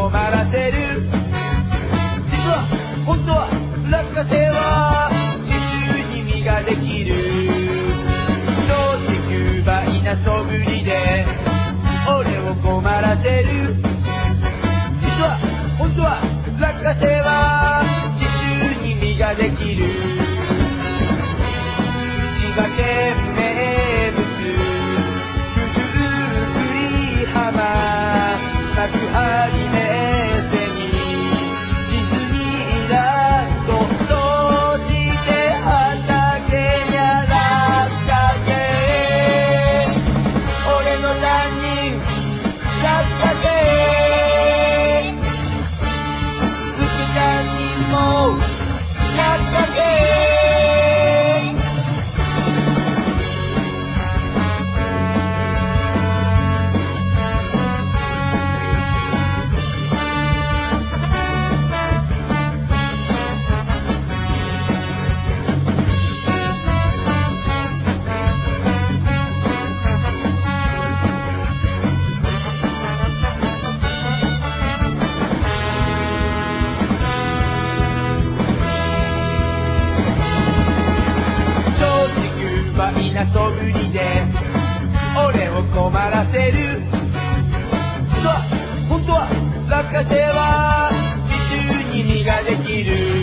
困らせる。実は本当は落花生は自由に実ができる。どうして9倍な素振りで俺を困らせる。実は本当は落花生は自由に実ができる。千葉県名物九十九里浜幕張メッセにディズニーランドそして畑にゃ落花生。俺の担任落花生。副担任も落花生。な素振りで俺を困らせる。実は本当は落花生は自由に実ができる。